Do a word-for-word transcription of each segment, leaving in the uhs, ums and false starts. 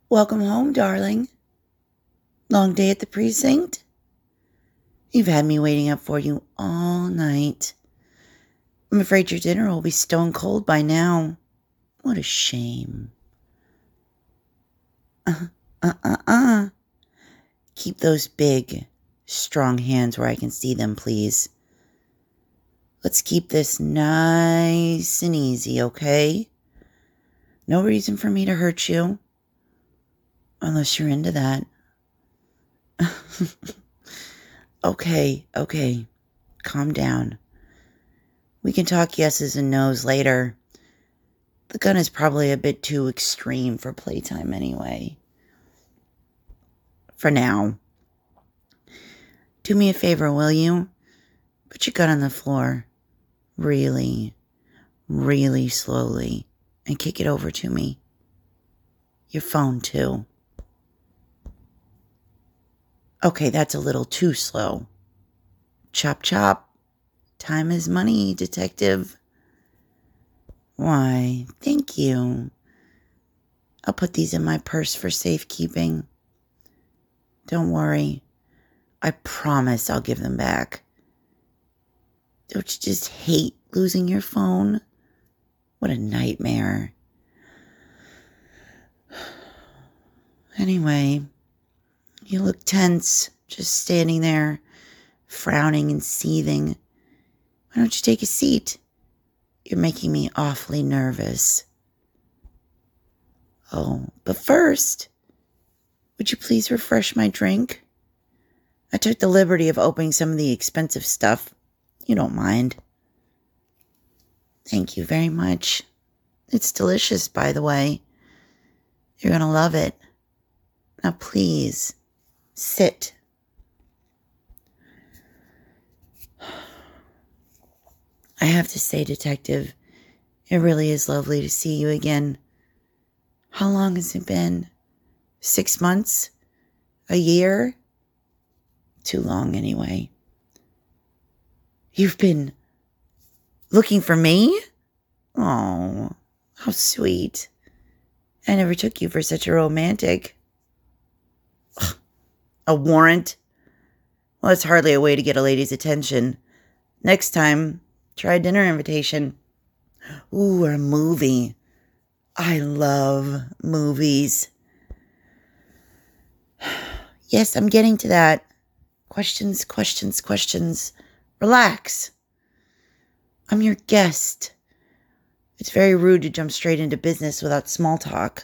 Welcome home, darling. Long day at the precinct? You've had me waiting up for you all night. I'm afraid your dinner will be stone cold by now. What a shame. Uh, uh, uh, uh. Keep those big, strong hands where I can see them, please. Let's keep this nice and easy, okay? No reason for me to hurt you. Unless you're into that. Okay, okay. Calm down. We can talk yeses and nos later. The gun is probably a bit too extreme for playtime anyway. For now. Do me a favor, will you? Put your gun on the floor. Really, really slowly. And kick it over to me. Your phone, too. Okay, that's a little too slow. Chop, chop. Time is money, detective. Why, thank you. I'll put these in my purse for safekeeping. Don't worry. I promise I'll give them back. Don't you just hate losing your phone? What a nightmare. Anyway, you look tense, just standing there, frowning and seething. Why don't you take a seat? You're making me awfully nervous. Oh, but first, would you please refresh my drink? I took the liberty of opening some of the expensive stuff. You don't mind. Thank you very much. It's delicious, by the way. You're going to love it. Now, please, sit. I have to say, Detective, it really is lovely to see you again. How long has it been? Six months? A year? Too long, anyway. You've been looking for me? Oh, how sweet. I never took you for such a romantic. Ugh, a warrant? Well, it's hardly a way to get a lady's attention. Next time, try a dinner invitation. Ooh, or a movie. I love movies. Yes, I'm getting to that. Questions, questions, questions. Relax. I'm your guest. It's very rude to jump straight into business without small talk.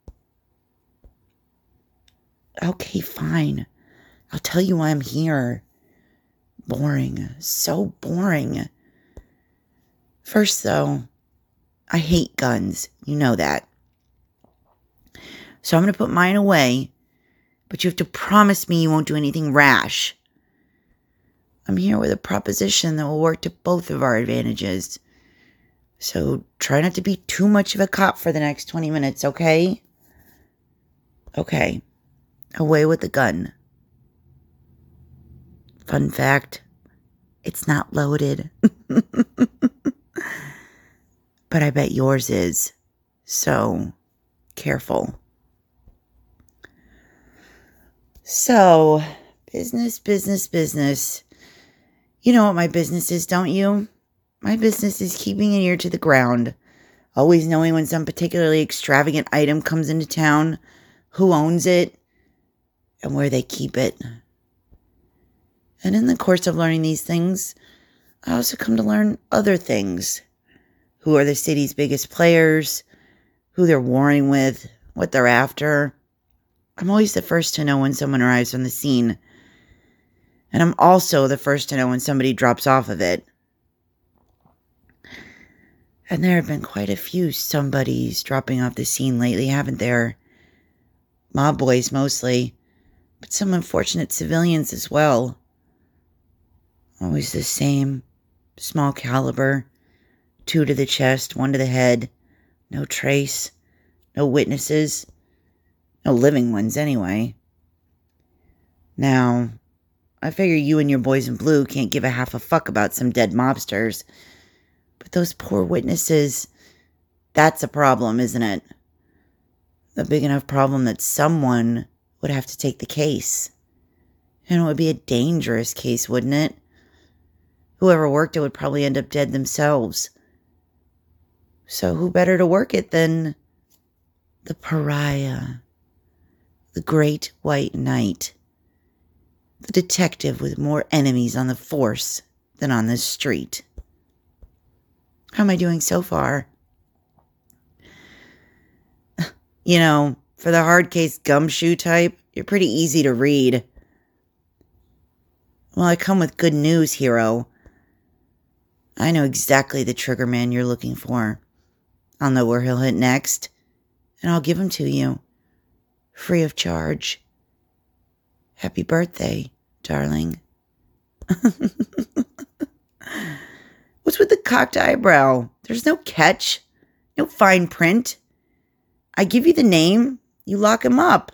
Okay, fine. I'll tell you why I'm here. Boring. So boring. First, though, I hate guns. You know that. So I'm going to put mine away, but you have to promise me you won't do anything rash. I'm here with a proposition that will work to both of our advantages. So try not to be too much of a cop for the next twenty minutes, okay? Okay. Away with the gun. Fun fact, it's not loaded. But I bet yours is. So, careful. So, business, business, business. You know what my business is, don't you? My business is keeping an ear to the ground. Always knowing when some particularly extravagant item comes into town, who owns it, and where they keep it. And in the course of learning these things, I also come to learn other things. Who are the city's biggest players, who they're warring with, what they're after. I'm always the first to know when someone arrives on the scene. And I'm also the first to know when somebody drops off of it. And there have been quite a few somebodies dropping off the scene lately, haven't there? Mob boys mostly, but some unfortunate civilians as well. Always the same, small caliber, two to the chest, one to the head, no trace, no witnesses, no living ones anyway. Now, I figure you and your boys in blue can't give a half a fuck about some dead mobsters, but those poor witnesses, that's a problem, isn't it? a big enough problem that someone would have to take the case. And it would be a dangerous case, wouldn't it? Whoever worked it would probably end up dead themselves. So who better to work it than the pariah, the great white knight, the detective with more enemies on the force than on the street. How am I doing so far? You know, for the hard case gumshoe type, you're pretty easy to read. Well, I come with good news, hero. I know exactly the trigger man you're looking for. I'll know where he'll hit next, and I'll give him to you, free of charge. Happy birthday, darling. What's with the cocked eyebrow? There's no catch, no fine print. I give you the name, you lock him up.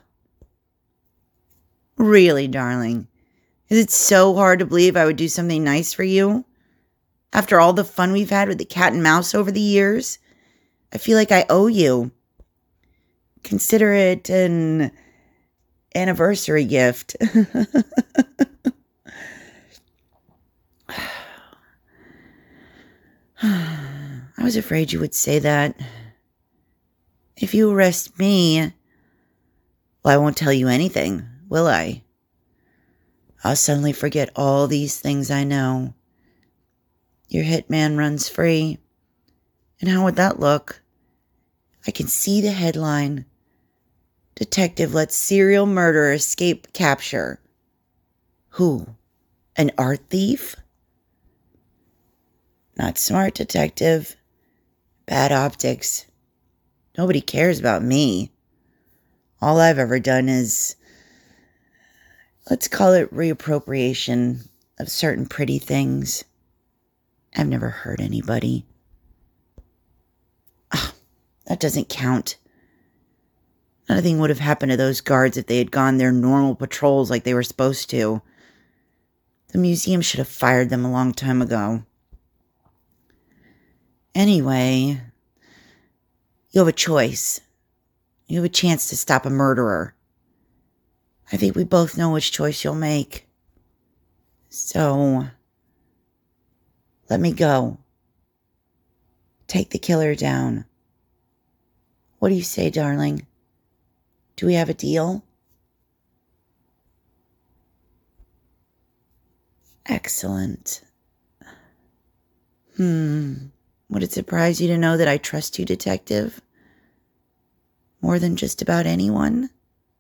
Really, darling? Is it so hard to believe I would do something nice for you? After all the fun we've had with the cat and mouse over the years, I feel like I owe you. Consider it an anniversary gift. I was afraid you would say that. If you arrest me, well, I won't tell you anything, will I? I'll suddenly forget all these things I know. Your hitman runs free. And how would that look? I can see the headline. Detective lets serial murderer escape capture. Who? An art thief? Not smart, detective. Bad optics. Nobody cares about me. All I've ever done is, let's call it reappropriation of certain pretty things. I've never hurt anybody. Oh, that doesn't count. Nothing would have happened to those guards if they had gone their normal patrols like they were supposed to. The museum should have fired them a long time ago. Anyway, you have a choice. You have a chance to stop a murderer. I think we both know which choice you'll make. So, let me go. Take the killer down. What do you say, darling? Do we have a deal? Excellent. Hmm. Would it surprise you to know that I trust you, detective? More than just about anyone?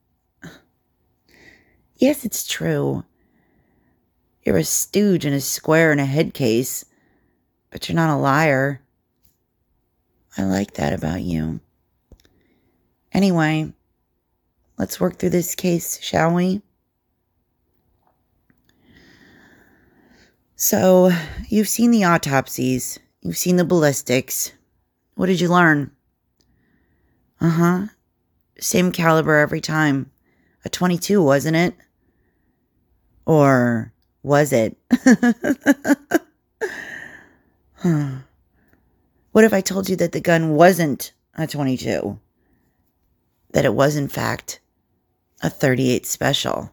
Yes, it's true. You're a stooge and a square and a head case, but you're not a liar. I like that about you. Anyway, let's work through this case, shall we? So, you've seen the autopsies. You've seen the ballistics. What did you learn? Uh-huh. Same caliber every time. A twenty-two, wasn't it? Or was it? Huh. What if I told you that the gun wasn't a twenty-two? That it was, in fact, a thirty-eight special?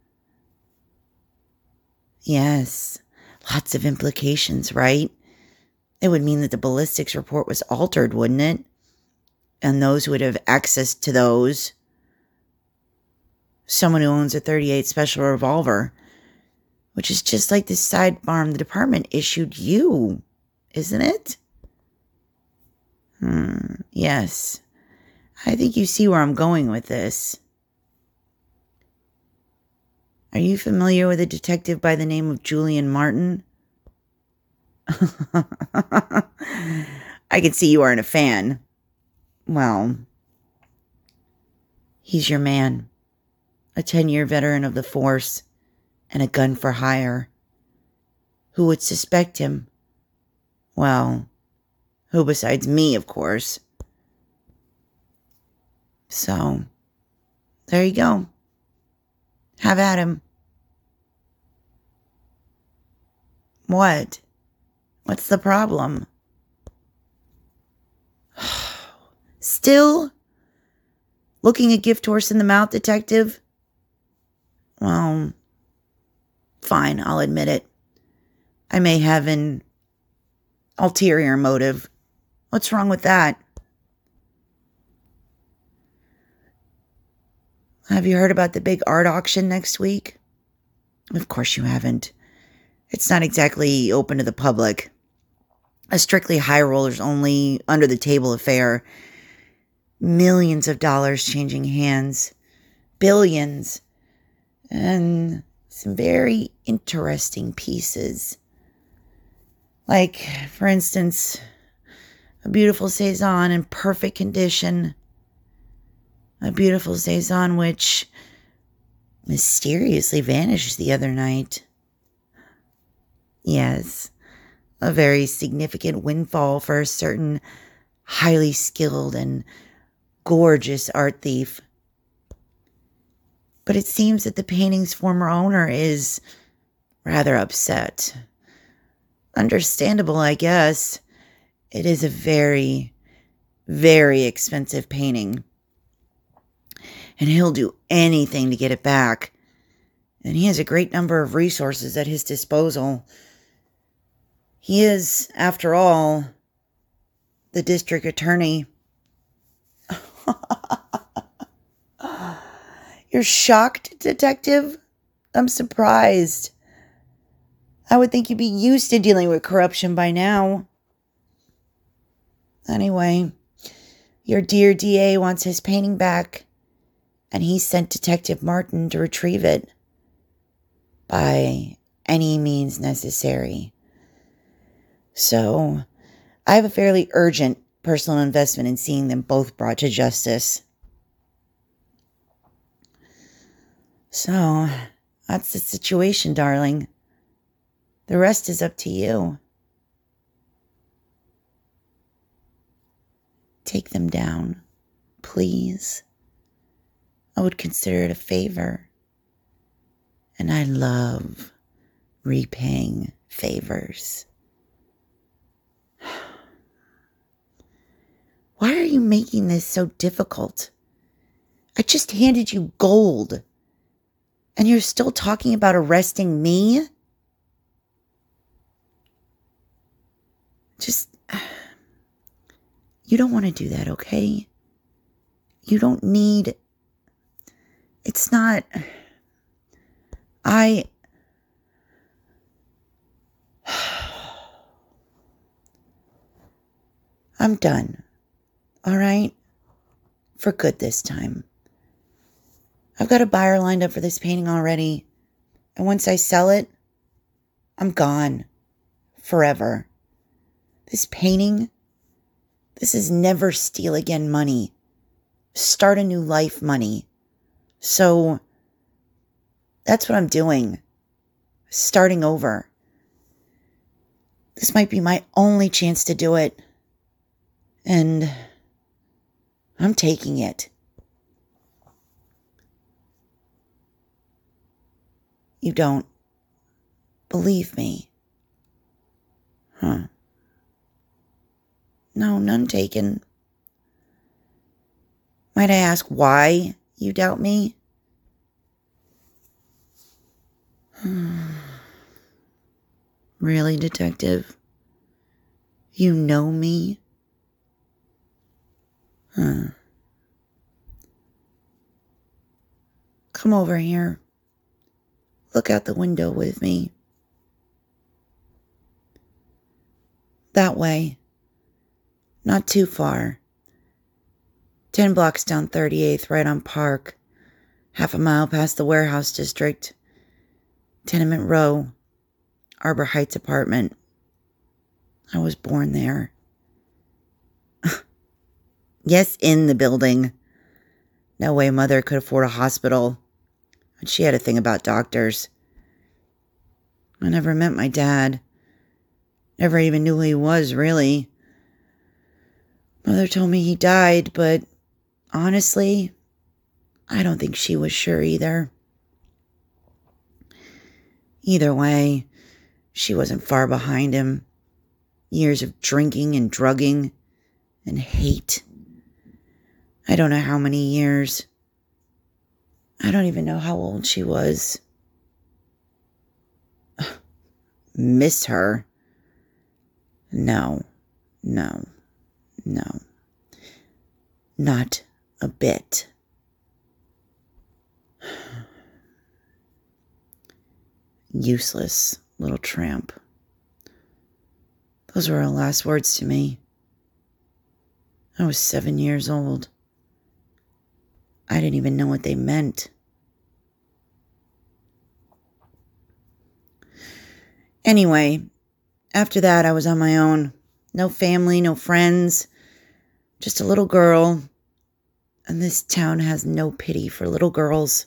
Yes. Lots of implications, right? It would mean that the ballistics report was altered, wouldn't it? And those who would have access to those, someone who owns a thirty-eight special revolver, which is just like the sidearm the department issued you, isn't it? Hmm, yes. I think you see where I'm going with this. Are you familiar with a detective by the name of Julian Martin? I can see you aren't a fan. Well, he's your man. A ten-year veteran of the force and a gun for hire. Who would suspect him? Well, who besides me, of course. So, there you go. Have at him. What? What's the problem? Still? Looking a gift horse in the mouth, detective? Well, fine, I'll admit it. I may have an ulterior motive. What's wrong with that? Have you heard about the big art auction next week? Of course you haven't. It's not exactly open to the public. A strictly high rollers only, under the table affair. Millions of dollars changing hands. Billions. And some very interesting pieces. Like, for instance, a beautiful Cezanne in perfect condition. A beautiful Cezanne which mysteriously vanished the other night. Yes, a very significant windfall for a certain highly skilled and gorgeous art thief. But it seems that the painting's former owner is rather upset. Understandable, I guess. It is a very, very expensive painting. And he'll do anything to get it back. And he has a great number of resources at his disposal. He is, after all, the district attorney. You're shocked, detective? I'm surprised. I would think you'd be used to dealing with corruption by now. Anyway, your dear D A wants his painting back, and he sent Detective Martin to retrieve it by any means necessary. So, I have a fairly urgent personal investment in seeing them both brought to justice. So, that's the situation, darling. The rest is up to you. Take them down, please. I would consider it a favor. And I love repaying favors. Why are you making this so difficult? I just handed you gold. And you're still talking about arresting me? Just, you don't want to do that, okay? You don't need, it's not, I, I'm done, all right? For good this time. I've got a buyer lined up for this painting already. And once I sell it, I'm gone. Forever. This painting, this is never steal again money. Start a new life money. So, that's what I'm doing. Starting over. This might be my only chance to do it. And I'm taking it. You don't believe me? Huh. No, none taken. Might I ask why you doubt me? Really, detective? You know me? Huh. Come over here. Look out the window with me. That way. Not too far. Ten blocks down thirty-eighth, right on Park. Half a mile past the warehouse district. Tenement Row. Arbor Heights apartment. I was born there. Yes, in the building. No way Mother could afford a hospital. But she had a thing about doctors. I never met my dad. Never even knew who he was, really. Mother told me he died, but honestly, I don't think she was sure either. Either way, she wasn't far behind him. Years of drinking and drugging and hate. I don't know how many years. I don't even know how old she was. Miss her? No, no, no. Not a bit. Useless little tramp. Those were her last words to me. I was seven years old. I didn't even know what they meant. Anyway, after that, I was on my own. No family, no friends. Just a little girl. And this town has no pity for little girls.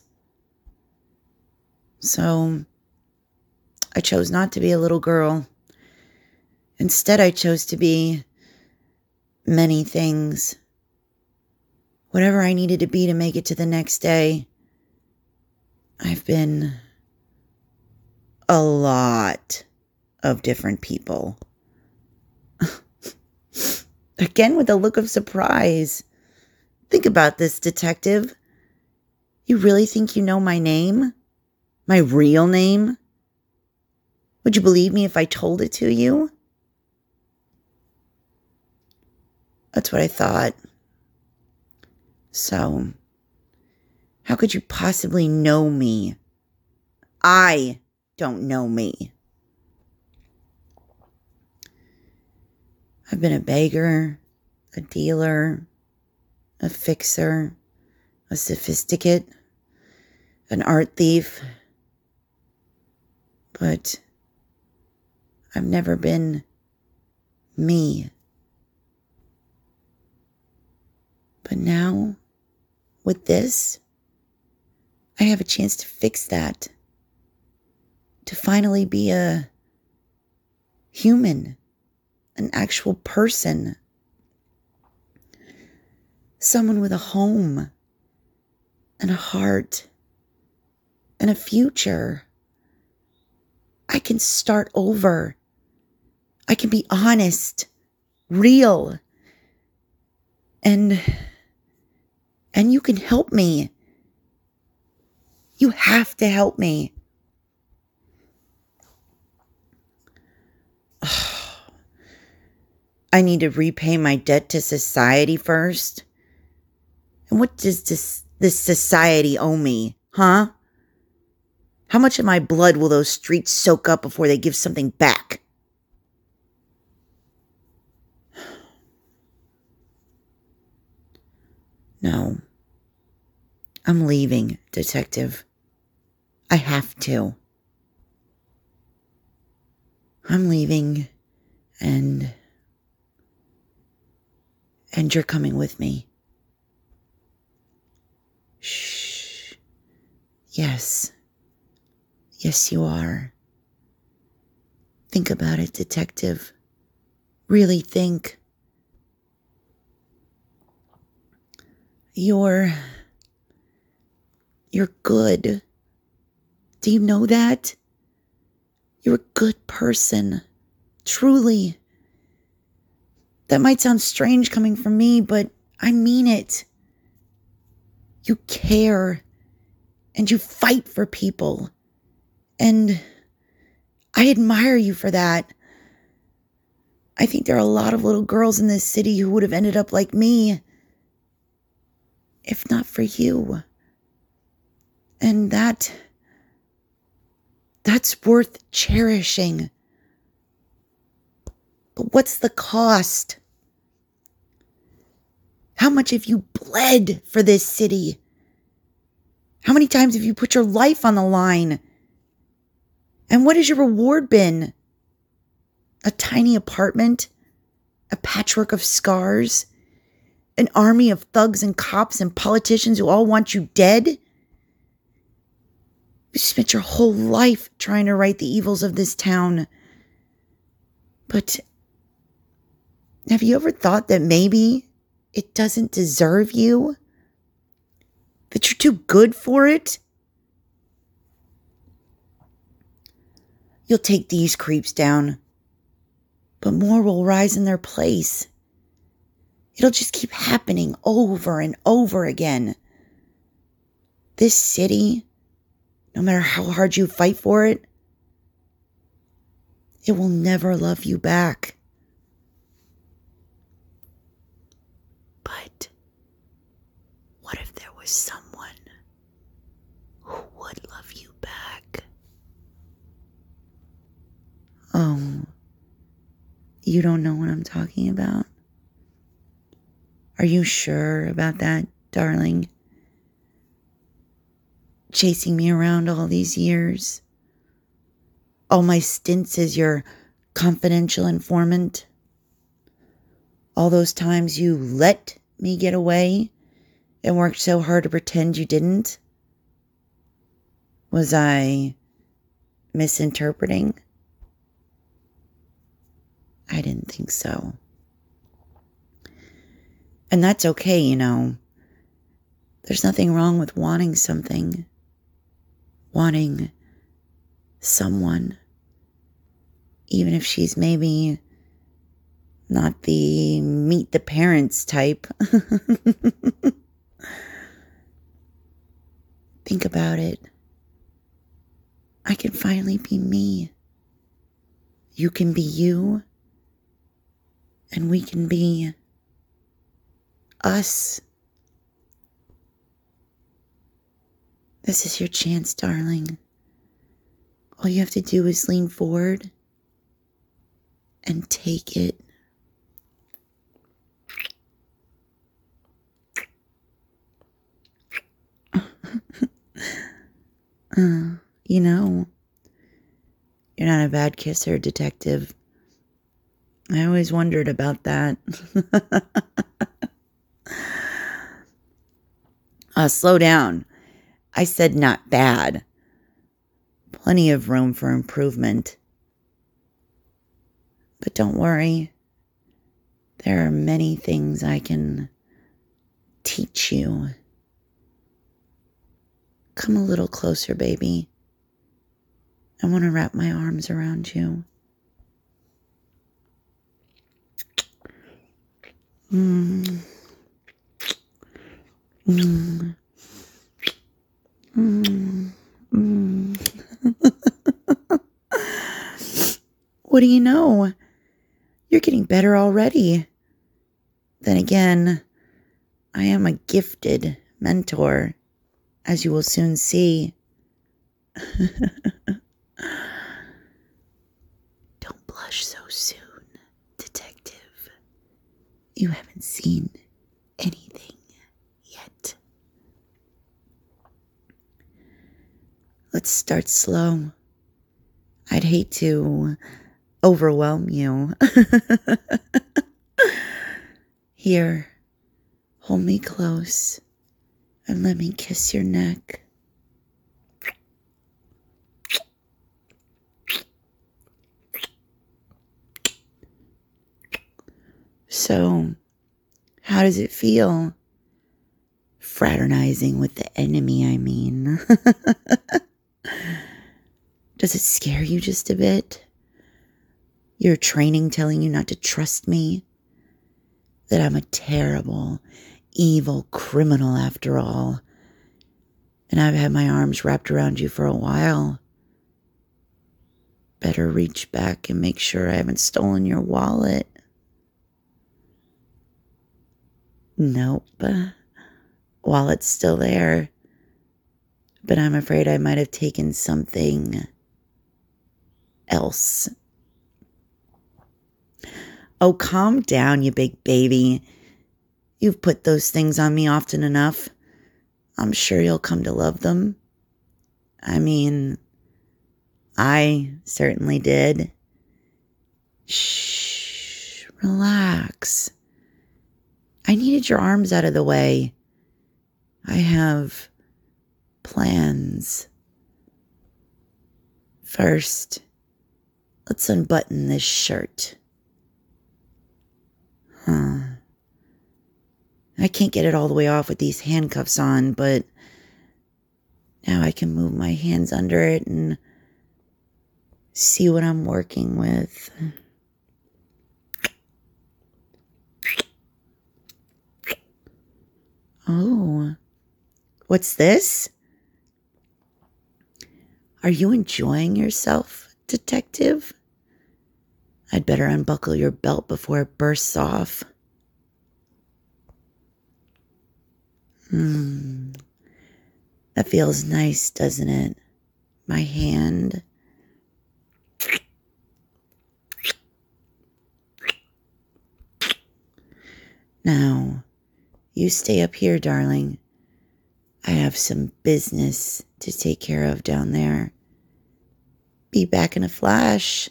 So I chose not to be a little girl. Instead, I chose to be many things. Whatever I needed to be to make it to the next day. I've been a lot of different people. Again, with a look of surprise. Think about this, detective. You really think you know my name? My real name? Would you believe me if I told it to you? That's what I thought. So, how could you possibly know me? I don't know me. I've been a beggar, a dealer, a fixer, a sophisticate, an art thief. But I've never been me. But now, with this, I have a chance to fix that. To finally be a human, an actual person. Someone with a home, and a heart, and a future. I can start over. I can be honest, real, and and you can help me. You have to help me. I need to repay my debt to society first. And what does this, this society owe me, huh? How much of my blood will those streets soak up before they give something back? No. I'm leaving, detective. I have to. I'm leaving, and... And you're coming with me. Shh. Yes. Yes, you are. Think about it, detective. Really think. You're... You're good. Do you know that? You're a good person. Truly. That might sound strange coming from me, but I mean it. You care. And you fight for people. And I admire you for that. I think there are a lot of little girls in this city who would have ended up like me if not for you. And that, that's worth cherishing. But what's the cost? How much have you bled for this city? How many times have you put your life on the line? And what has your reward been? A tiny apartment? A patchwork of scars? An army of thugs and cops and politicians who all want you dead? You spent your whole life trying to right the evils of this town. But have you ever thought that maybe it doesn't deserve you? That you're too good for it? You'll take these creeps down, but more will rise in their place. It'll just keep happening over and over again. This city, no matter how hard you fight for it, it will never love you back. But what if there was someone who would love you back? Oh, you don't know what I'm talking about? Are you sure about that, darling? Chasing me around all these years? All my stints as your confidential informant? All those times you let me get away and worked so hard to pretend you didn't? Was I misinterpreting? I didn't think so. And that's okay, you know. There's nothing wrong with wanting something. Wanting someone. Even if she's maybe not the meet the parents type. Think about it. I can finally be me. You can be you. And we can be us. This is your chance, darling. All you have to do is lean forward and take it. uh, you know, you're not a bad kisser, detective. I always wondered about that. uh, slow down. I said not bad. Plenty of room for improvement. But don't worry. There are many things I can teach you. Come a little closer, baby. I want to wrap my arms around you. Mm. Mm. Mm. Mm. What do you know? You're getting better already. Then again, I am a gifted mentor, as you will soon see. Don't blush so soon, detective. You haven't seen anything yet. Let's start slow. I'd hate to overwhelm you. Here, hold me close and let me kiss your neck. So, how does it feel? Fraternizing with the enemy, I mean. Does it scare you just a bit? Your training telling you not to trust me? That I'm a terrible, evil criminal after all. And I've had my arms wrapped around you for a while. Better reach back and make sure I haven't stolen your wallet. Nope. Wallet's still there. But I'm afraid I might have taken something else. Oh, calm down, you big baby. You've put those things on me often enough. I'm sure you'll come to love them. I mean, I certainly did. Shh, relax. I needed your arms out of the way. I have plans. First, let's unbutton this shirt. Huh. I can't get it all the way off with these handcuffs on, but now I can move my hands under it and see what I'm working with. What's this? Are you enjoying yourself, detective? I'd better unbuckle your belt before it bursts off. Hmm. That feels nice, doesn't it? My hand. Now, you stay up here, darling. I have some business to take care of down there. Be back in a flash.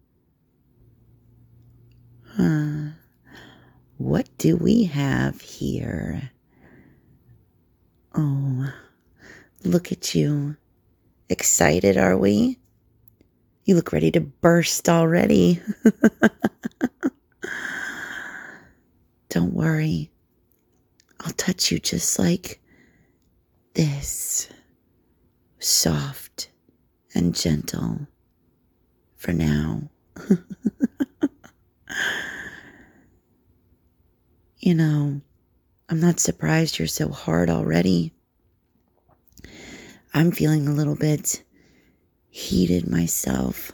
Huh. What do we have here? Oh, look at you. Excited, are we? You look ready to burst already. Don't worry. I'll touch you just like this. Soft and gentle for now. You know, I'm not surprised you're so hard already. I'm feeling a little bit heated myself.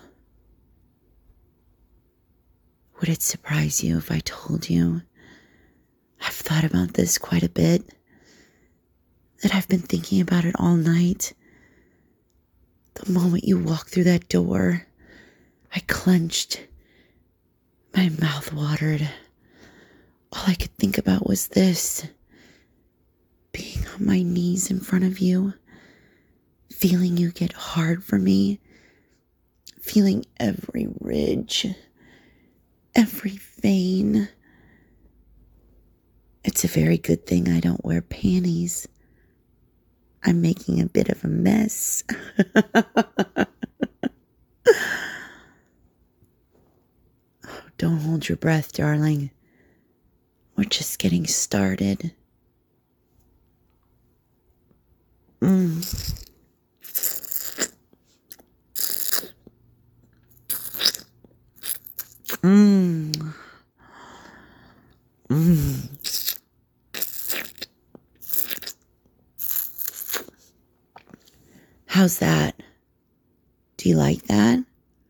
Would it surprise you if I told you I've thought about this quite a bit? That I've been thinking about it all night. The moment you walked through that door, I clenched. My mouth watered. All I could think about was this. Being on my knees in front of you. Feeling you get hard for me. Feeling every ridge. Every vein. It's a very good thing I don't wear panties. I'm making a bit of a mess. Oh, don't hold your breath, darling. We're just getting started. Mm. Mmm. Mmm. How's that? Do you like that?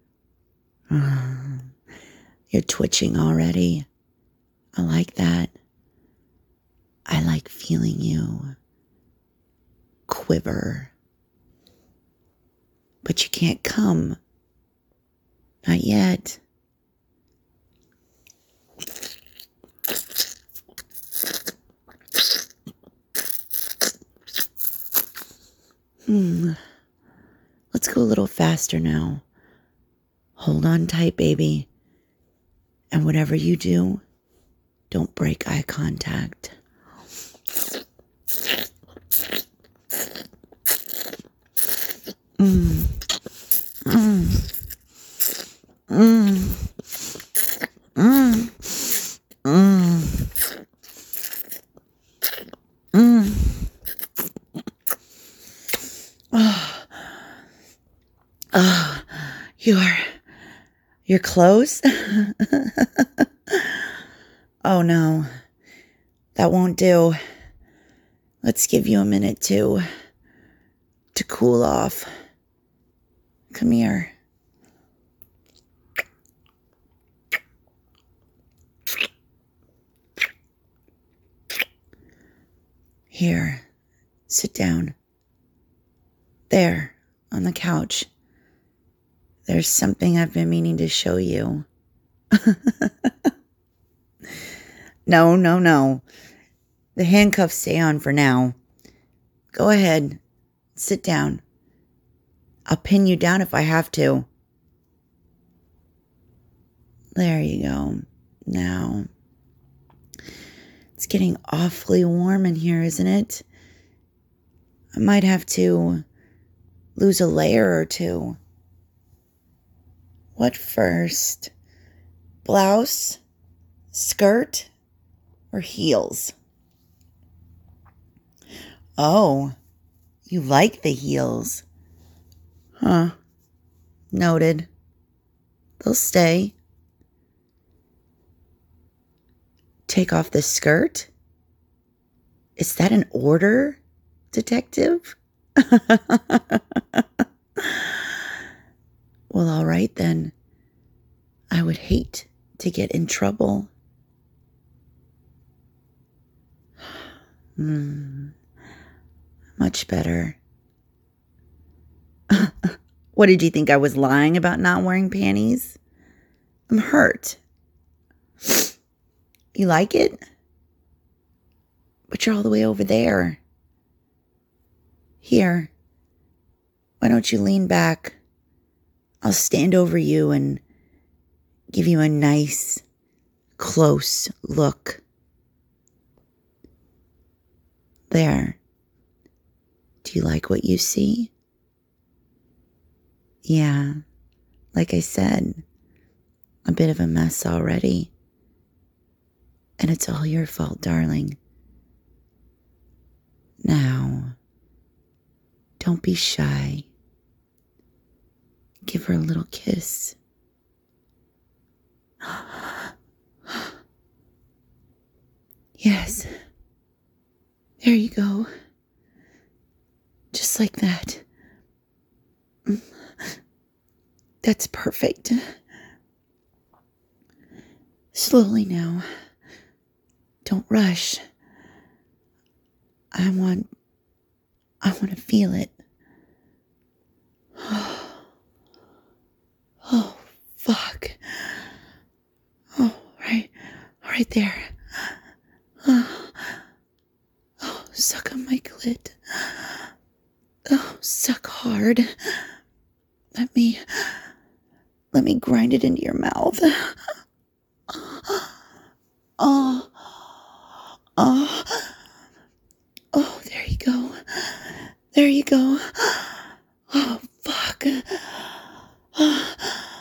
Mm. You're twitching already. I like that. I like feeling you quiver. But you can't come. Not yet. Hmm. Let's go a little faster now. Hold on tight, baby. And whatever you do, don't break eye contact. Mm. Mm. Mm. Mm. Mm. Mm. Oh. Oh. You're you're close? Oh no. That won't do. Let's give you a minute to to cool off. Come here. Here, sit down. There, on the couch. There's something I've been meaning to show you. No, no, no. The handcuffs stay on for now. Go ahead. Sit down. I'll pin you down if I have to. There you go. Now, it's getting awfully warm in here, isn't it? I might have to lose a layer or two. What first? Blouse, skirt, or heels? Oh, you like the heels. Huh. Noted. They'll stay. Take off the skirt? Is that an order? detective? Well, all right then. I would hate to get in trouble. Hmm, much better. What, did you think I was lying about not wearing panties? I'm hurt. You like it? But you're all the way over there. Here. Why don't you lean back? I'll stand over you and give you a nice, close look. There. Do you like what you see? Yeah, like I said, a bit of a mess already. And it's all your fault, darling. Now, don't be shy. Give her a little kiss. Yes. There you go. Just like that. That's perfect. Slowly now. Don't rush. I want, I want to feel it. Oh, fuck. Oh, right, right there. Oh, oh, suck on my clit. Oh, suck hard. Let me, let me grind it into your mouth. Oh, oh, oh, there you go. There you go. Oh, fuck. Oh,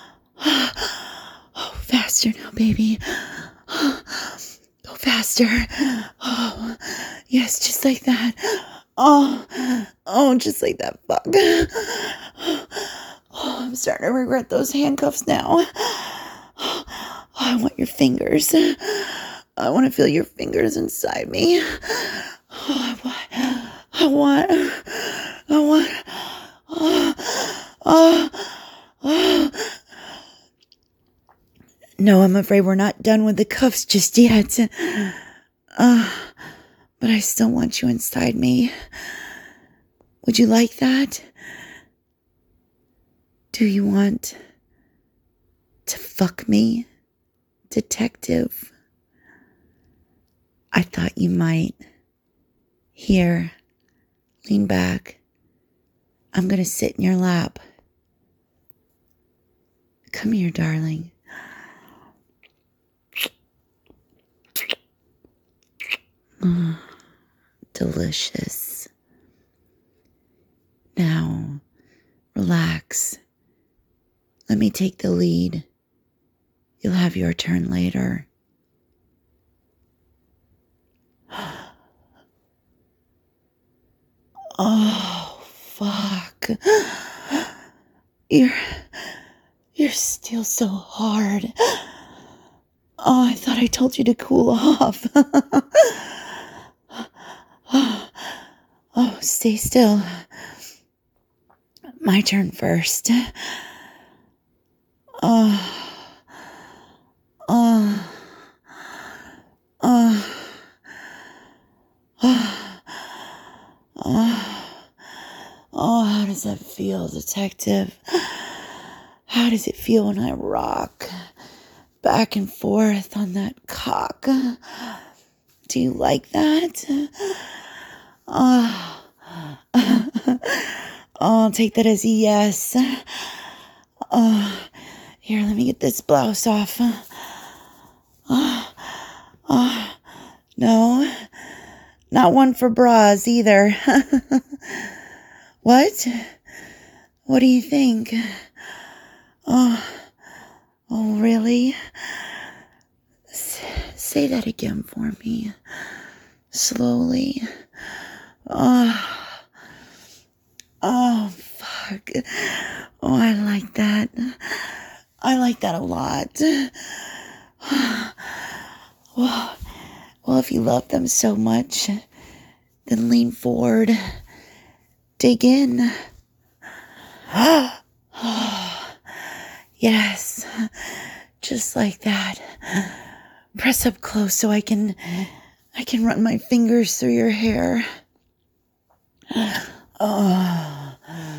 faster now, baby. Go faster. Oh, yes, just like that. Oh, oh, just like that. Fuck. Oh, I'm starting to regret those handcuffs now. Oh, I want your fingers. I want to feel your fingers inside me. Oh, I want, I want, I want, oh, oh, oh. No, I'm afraid we're not done with the cuffs just yet. Uh, but I still want you inside me. Would you like that? Do you want to fuck me, detective? I thought you might. Here, lean back. I'm gonna sit in your lap. Come here, darling. Mm, delicious. Now, relax. Let me take the lead. You'll have your turn later. Oh, fuck. You're, you're still so hard. Oh, I thought I told you to cool off. Oh, oh, stay still. My turn first. Oh, oh, oh, oh, oh, oh, how does that feel, detective? How does it feel when I rock back and forth on that cock? Do you like that? Oh, oh, take that as a yes. Oh, here, let me get this blouse off. Oh, oh, no, not one for bras either. What? What do you think? Oh, oh, really? S- say that again for me. Slowly. Oh, oh, fuck. Oh, I like that. I like that a lot. Well, well, if you love them so much, Then lean forward. Dig in. Yes, just like that. Press up close so I can I can run my fingers through your hair. Oh,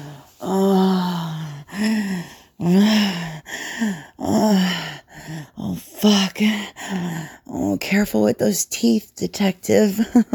oh, oh, oh, fuck. Oh, careful with those teeth, detective.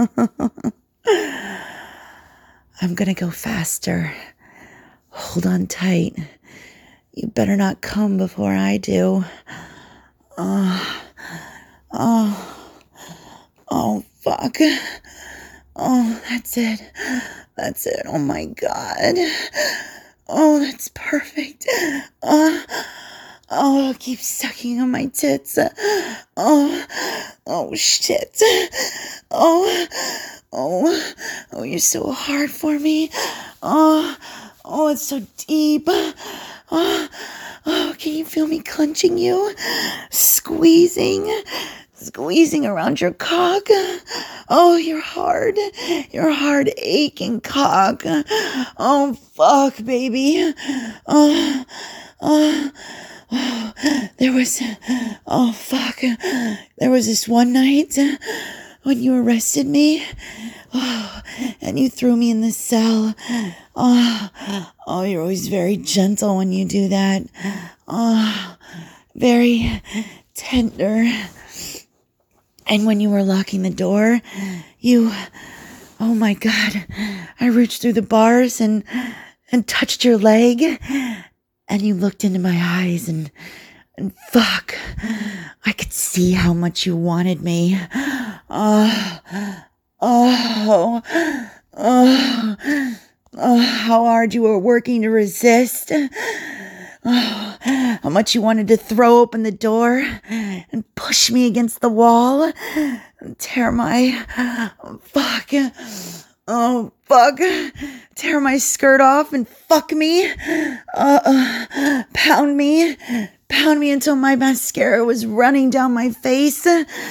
I'm gonna go faster. Hold on tight. You better not come before I do. Oh, oh, oh, fuck. Oh, that's it. That's it. Oh, my God. Oh, that's perfect. Oh, oh, keep sucking on my tits. Oh, oh, shit. Oh, oh, oh, you're so hard for me. Oh, oh, it's so deep. Oh, oh, can you feel me clenching you? Squeezing. Squeezing around your cock. Oh, you're hard. You're hard, aching cock. Oh, fuck, baby. Oh, oh, oh. There was, oh, fuck. There was this one night when you arrested me. Oh, and you threw me in the cell. Oh, oh, you're always very gentle when you do that. Oh, very tender. And when you were locking the door, you, oh my God, I reached through the bars and, and touched your leg, and you looked into my eyes, and, and fuck, I could see how much you wanted me. Oh, oh, oh, oh, how hard you were working to resist. Oh, how much you wanted to throw open the door and push me against the wall and tear my, oh, fuck, oh, fuck, tear my skirt off and fuck me, uh, uh, pound me, pound me until my mascara was running down my face,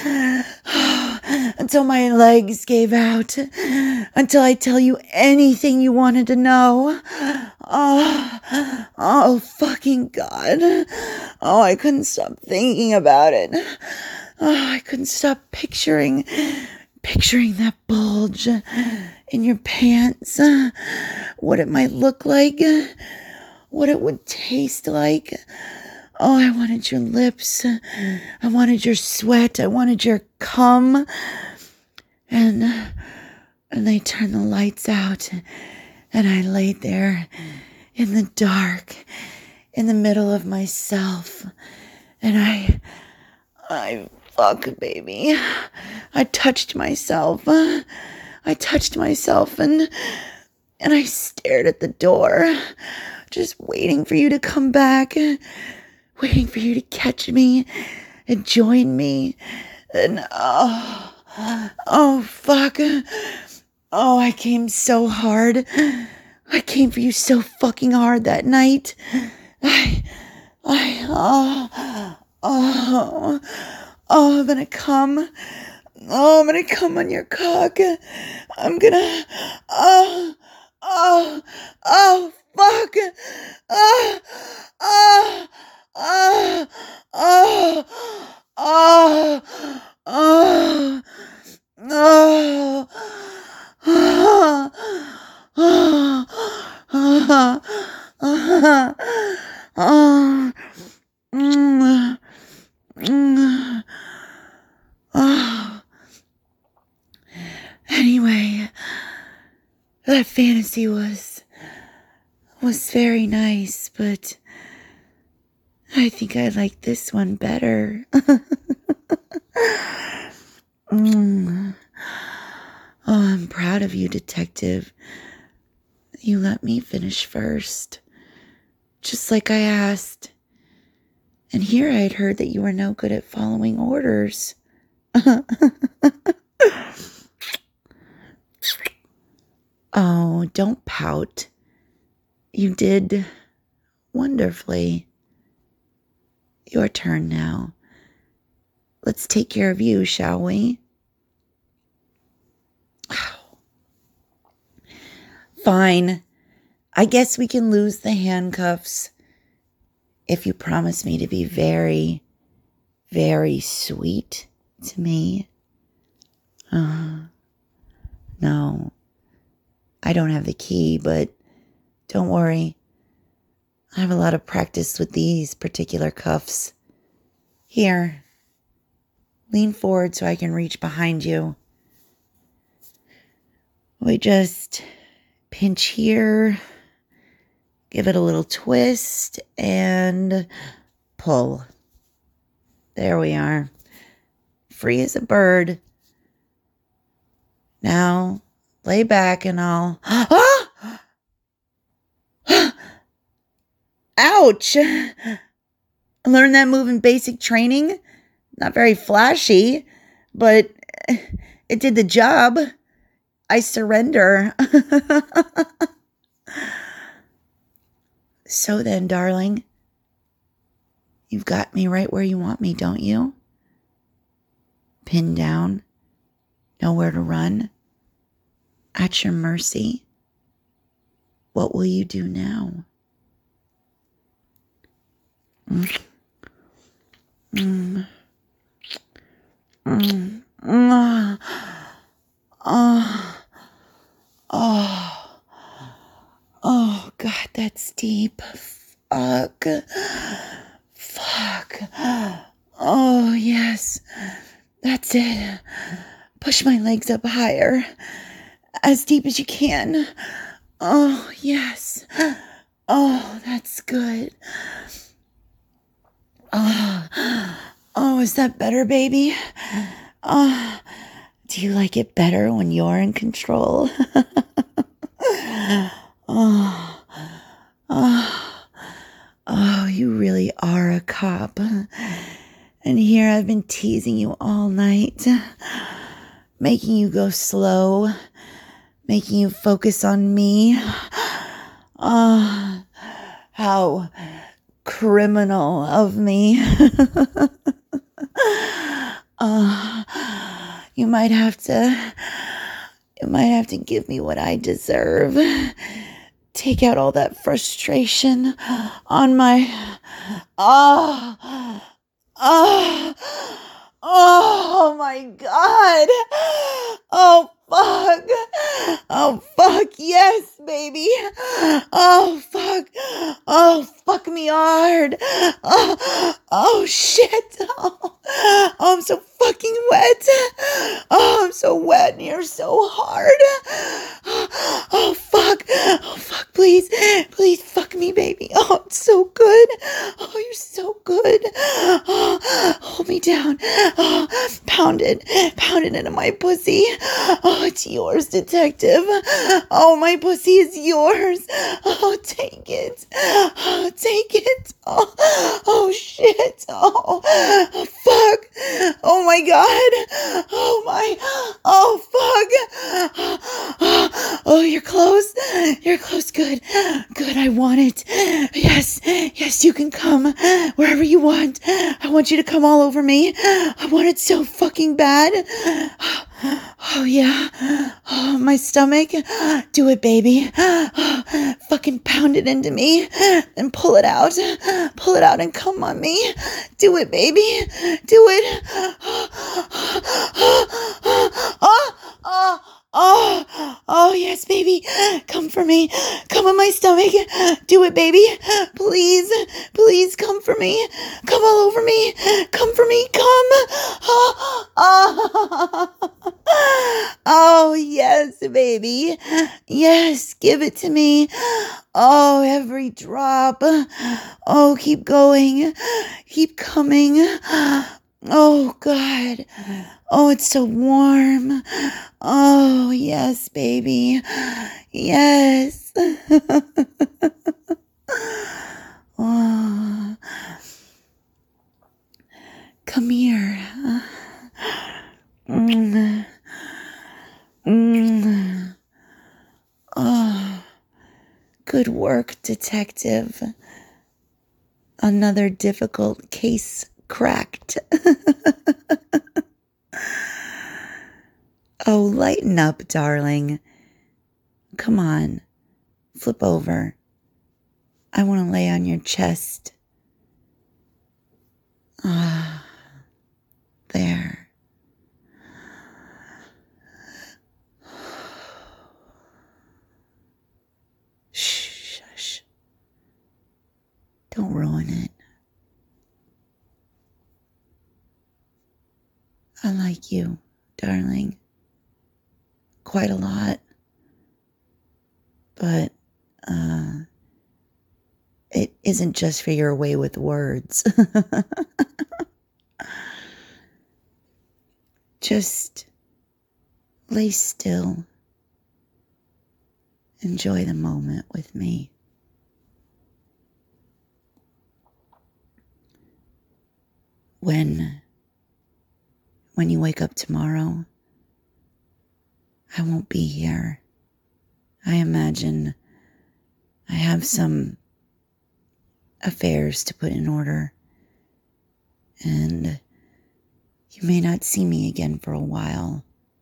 until my legs gave out, until I tell you anything you wanted to know. Oh, oh, fucking God. Oh, I couldn't stop thinking about it. Oh, I couldn't stop picturing, picturing that bulge in your pants. What it might look like. What it would taste like. Oh, I wanted your lips. I wanted your sweat. I wanted your cum. And, and they turned the lights out. And I laid there in the dark, in the middle of myself. And I, I, fuck, baby. I touched myself. I touched myself and, and I stared at the door, just waiting for you to come back, waiting for you to catch me and join me. And, oh, oh, fuck. Oh, I came so hard. I came for you so fucking hard that night. I, I, oh, oh, oh, I'm gonna come. Oh, I'm gonna come on your cock. I'm gonna, oh, oh, oh, fuck. Oh, oh, oh, oh, oh, oh, oh. Oh, oh, oh, oh, oh, mm, mm, oh. Anyway, that fantasy was was very nice, but I think I like this one better. mm. Oh, I'm proud of you, detective. You let me finish first, just like I asked. And here I had heard that you were no good at following orders. Oh, don't pout. You did wonderfully. Your turn now. Let's take care of you, shall we? Fine. I guess we can lose the handcuffs if you promise me to be very, very sweet to me. Uh, no, I don't have the key, but don't worry. I have a lot of practice with these particular cuffs. Here, lean forward so I can reach behind you. We just pinch here, give it a little twist, and pull. There we are. Free as a bird. Now, lay back and I'll... Ah! Ouch! I learned that move in basic training. Not very flashy, but it did the job. I surrender. So then, darling, you've got me right where you want me, don't you? Pinned down, nowhere to run, at your mercy. What will you do now? Mm. Mm. Mm. Mm. Oh. Oh. Oh, God, that's deep. Fuck. Fuck. Oh, yes. That's it. Push my legs up higher. As deep as you can. Oh, yes. Oh, that's good. Oh, oh, is that better, baby? Oh, do you like it better when you're in control? Oh, oh, oh, you really are a cop. And here I've been teasing you all night, making you go slow, making you focus on me. Oh, how criminal of me. Oh, you might have to, you might have to give me what I deserve. Take out all that frustration on my, oh, oh, oh my God. Oh, fuck. Oh, fuck. Yes, baby. Oh, fuck. Oh, fuck me hard. Oh, oh shit. Oh, oh, I'm so fucking wet. Oh, I'm so wet and you're so hard. Oh, fuck. Oh, fuck. Please, please fuck me, baby. Oh, it's so good. Oh, you're so good. Oh, hold me down. Oh, pound it. Pound it into my pussy. Oh, it's yours, detective. Oh, my pussy is yours. Oh, take it. Oh, take it. Oh, oh shit. Oh, oh, fuck. Oh, my God. Oh, my. Oh, fuck. Oh, you're close. You're close. Good. Good. I want it. Yes. Yes, you can come wherever you want. I want you to come all over me. I want it so fucking bad. Oh, yeah. Oh, my stomach. Do it, baby. Oh, fucking pound it into me and pull it out. Pull it out and come on me. Do it, baby. Do it. Oh, oh, oh, oh, yes, baby. Come for me. Come on my stomach. Do it, baby. Please, please come for me. Come all over me. Come for me. Come. Oh, oh. Oh, yes, baby. Yes, give it to me. Oh, every drop. Oh, keep going. Keep coming. Oh, God. Oh, it's so warm. Oh, yes, baby. Yes. Oh. Come here. Mm. Mm. Oh, good work, detective. Another difficult case cracked. Oh, lighten up, darling. Come on. Flip over. I want to lay on your chest. Ah, there. Shh, shush. Don't ruin it. I like you, darling. Quite a lot. But, uh, it isn't just for your way with words. Just lay still. Enjoy the moment with me. When, when you wake up tomorrow, I won't be here. I imagine I have some affairs to put in order, and you may not see me again for a while.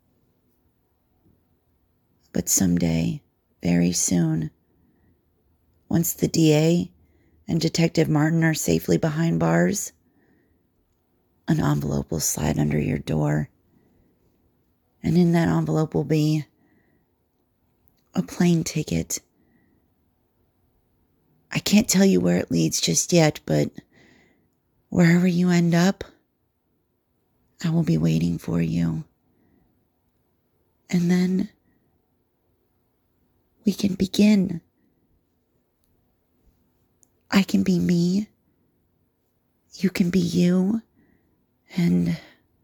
But someday, very soon, once the D A and Detective Martin are safely behind bars, an envelope will slide under your door. And in that envelope will be a plane ticket. I can't tell you where it leads just yet, but wherever you end up, I will be waiting for you. And then we can begin. I can be me. You can be you. And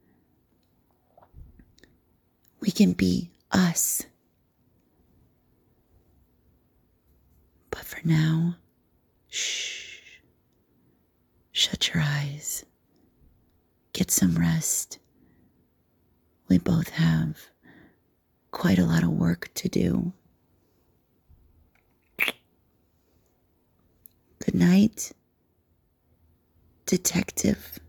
we can be us. But for now, shh. Shut your eyes. Get some rest. We both have quite a lot of work to do. Good night, Detective.